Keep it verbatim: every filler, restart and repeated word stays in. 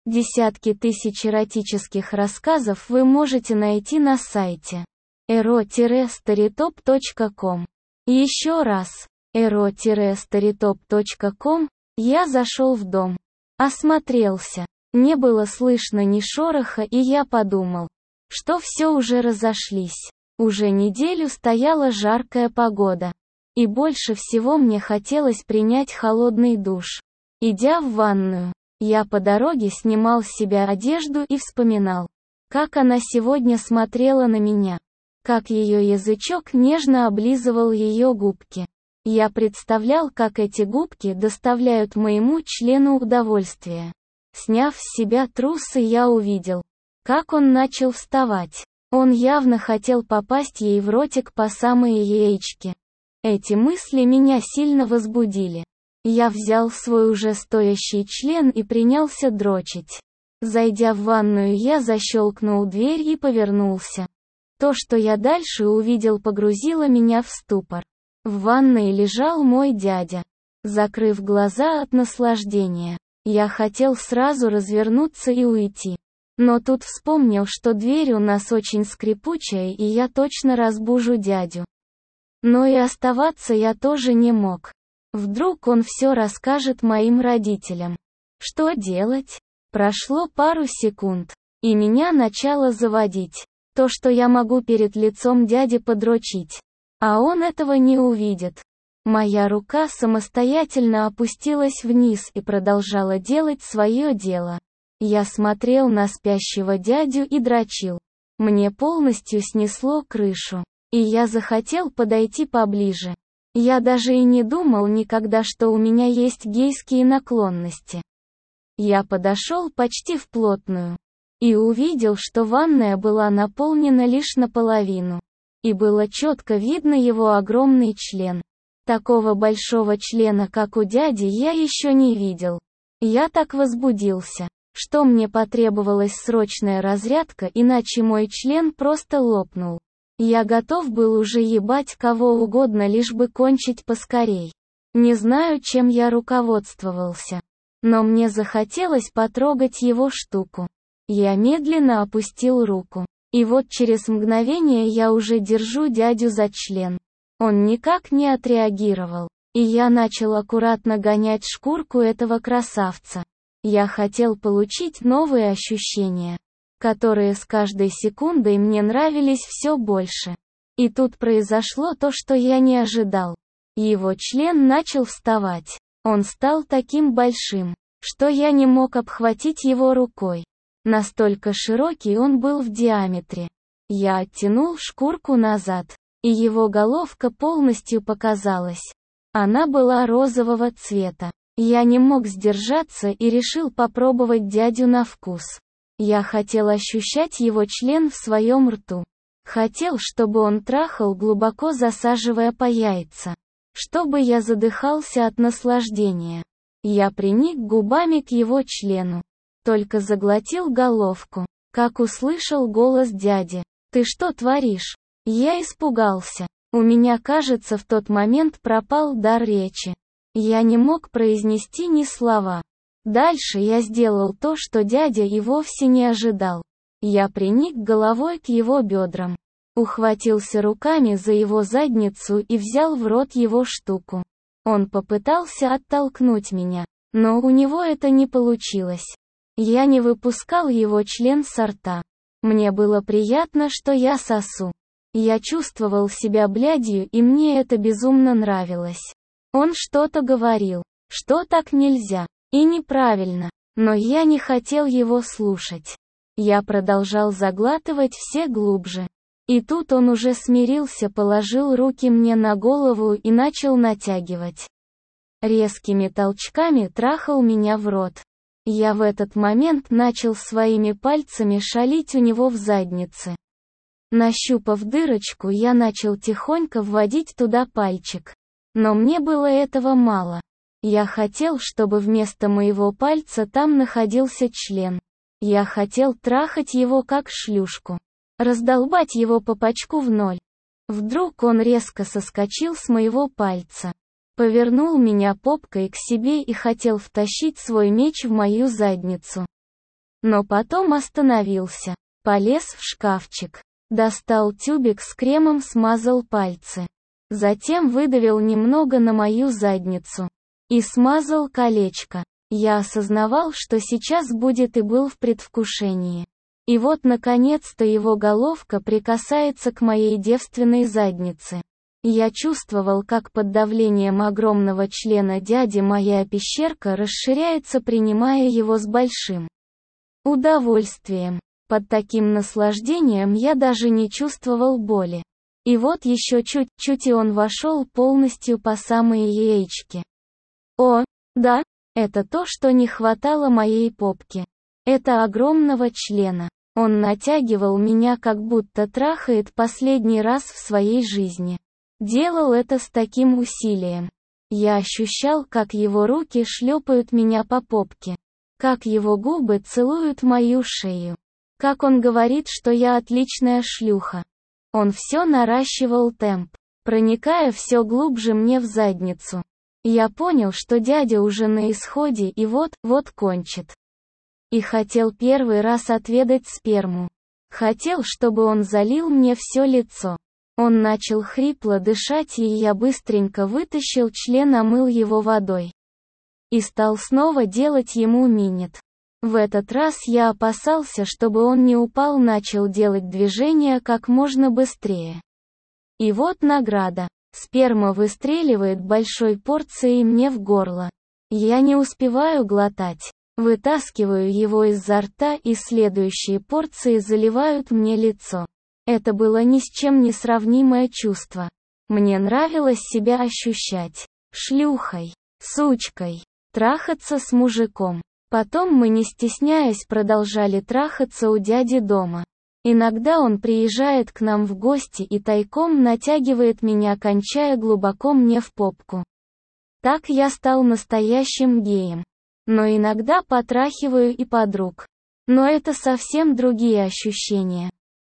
Десятки тысяч эротических рассказов вы можете найти на сайте эро старитоп точка ком. Еще раз, эро старитоп точка ком, я зашел в дом. Осмотрелся. Не было слышно ни шороха, и я подумал, что все уже разошлись. Уже неделю стояла жаркая погода. И больше всего мне хотелось принять холодный душ. Идя в ванную, я по дороге снимал с себя одежду и вспоминал, как она сегодня смотрела на меня, как ее язычок нежно облизывал ее губки. Я представлял, как эти губки доставляют моему члену удовольствие. Сняв с себя трусы, я увидел, как он начал вставать. Он явно хотел попасть ей в ротик по самые яички. Эти мысли меня сильно возбудили. Я взял свой уже стоящий член и принялся дрочить. Зайдя в ванную, я защелкнул дверь и повернулся. То, что я дальше увидел, погрузило меня в ступор. В ванной лежал мой дядя. Закрыв глаза от наслаждения, я хотел сразу развернуться и уйти. Но тут вспомнил, что дверь у нас очень скрипучая, и я точно разбужу дядю. Но и оставаться я тоже не мог. Вдруг он все расскажет моим родителям. Что делать? Прошло пару секунд, и меня начало заводить. То, что я могу перед лицом дяди подрочить. А он этого не увидит. Моя рука самостоятельно опустилась вниз и продолжала делать свое дело. Я смотрел на спящего дядю и дрочил. Мне полностью снесло крышу. И я захотел подойти поближе. Я даже и не думал никогда, что у меня есть гейские наклонности. Я подошел почти вплотную. И увидел, что ванная была наполнена лишь наполовину. И было четко видно его огромный член. Такого большого члена, как у дяди, я еще не видел. Я так возбудился, что мне потребовалась срочная разрядка, иначе мой член просто лопнул. Я готов был уже ебать кого угодно, лишь бы кончить поскорей. Не знаю, чем я руководствовался. Но мне захотелось потрогать его штуку. Я медленно опустил руку. И вот через мгновение я уже держу дядю за член. Он никак не отреагировал. И я начал аккуратно гонять шкурку этого красавца. Я хотел получить новые ощущения, которые с каждой секундой мне нравились все больше. И тут произошло то, что я не ожидал. Его член начал вставать. Он стал таким большим, что я не мог обхватить его рукой. Настолько широкий он был в диаметре. Я оттянул шкурку назад, и его головка полностью показалась. Она была розового цвета. Я не мог сдержаться и решил попробовать дядю на вкус. Я хотел ощущать его член в своем рту. Хотел, чтобы он трахал, глубоко засаживая по яйца. Чтобы я задыхался от наслаждения. Я приник губами к его члену. Только заглотил головку, как услышал голос дяди. «Ты что творишь?» Я испугался. У меня, кажется, в тот момент пропал дар речи. Я не мог произнести ни слова. Дальше я сделал то, что дядя и вовсе не ожидал. Я приник головой к его бедрам. Ухватился руками за его задницу и взял в рот его штуку. Он попытался оттолкнуть меня, но у него это не получилось. Я не выпускал его член со рта. Мне было приятно, что я сосу. Я чувствовал себя блядью, и мне это безумно нравилось. Он что-то говорил, что так нельзя, и неправильно, но я не хотел его слушать. Я продолжал заглатывать все глубже. И тут он уже смирился, положил руки мне на голову и начал натягивать. Резкими толчками трахал меня в рот. Я в этот момент начал своими пальцами шалить у него в заднице. Нащупав дырочку, я начал тихонько вводить туда пальчик. Но мне было этого мало. Я хотел, чтобы вместо моего пальца там находился член. Я хотел трахать его как шлюшку. Раздолбать его по пачку в ноль. Вдруг он резко соскочил с моего пальца. Повернул меня попкой к себе и хотел втащить свой меч в мою задницу. Но потом остановился. Полез в шкафчик. Достал тюбик с кремом, смазал пальцы. Затем выдавил немного на мою задницу. И смазал колечко. Я осознавал, что сейчас будет, и был в предвкушении. И вот наконец-то его головка прикасается к моей девственной заднице. Я чувствовал, как под давлением огромного члена дяди моя пещерка расширяется, принимая его с большим удовольствием. Под таким наслаждением я даже не чувствовал боли. И вот еще чуть-чуть, и он вошел полностью по самые яички. О, да, это то, что не хватало моей попке. Это огромного члена. Он натягивал меня, как будто трахает последний раз в своей жизни. Делал это с таким усилием. Я ощущал, как его руки шлепают меня по попке. Как его губы целуют мою шею. Как он говорит, что я отличная шлюха. Он все наращивал темп, проникая все глубже мне в задницу. Я понял, что дядя уже на исходе и вот-вот кончит. И хотел первый раз отведать сперму. Хотел, чтобы он залил мне все лицо. Он начал хрипло дышать, и я быстренько вытащил член, омыл его водой. И стал снова делать ему минет. В этот раз я опасался, чтобы он не упал, начал делать движения как можно быстрее. И вот награда. Сперма выстреливает большой порцией мне в горло. Я не успеваю глотать. Вытаскиваю его изо рта, и следующие порции заливают мне лицо. Это было ни с чем не сравнимое чувство. Мне нравилось себя ощущать шлюхой, сучкой, трахаться с мужиком. Потом мы, не стесняясь, продолжали трахаться у дяди дома. Иногда он приезжает к нам в гости и тайком натягивает меня, кончая глубоко мне в попку. Так я стал настоящим геем. Но иногда потрахиваю и подруг. Но это совсем другие ощущения.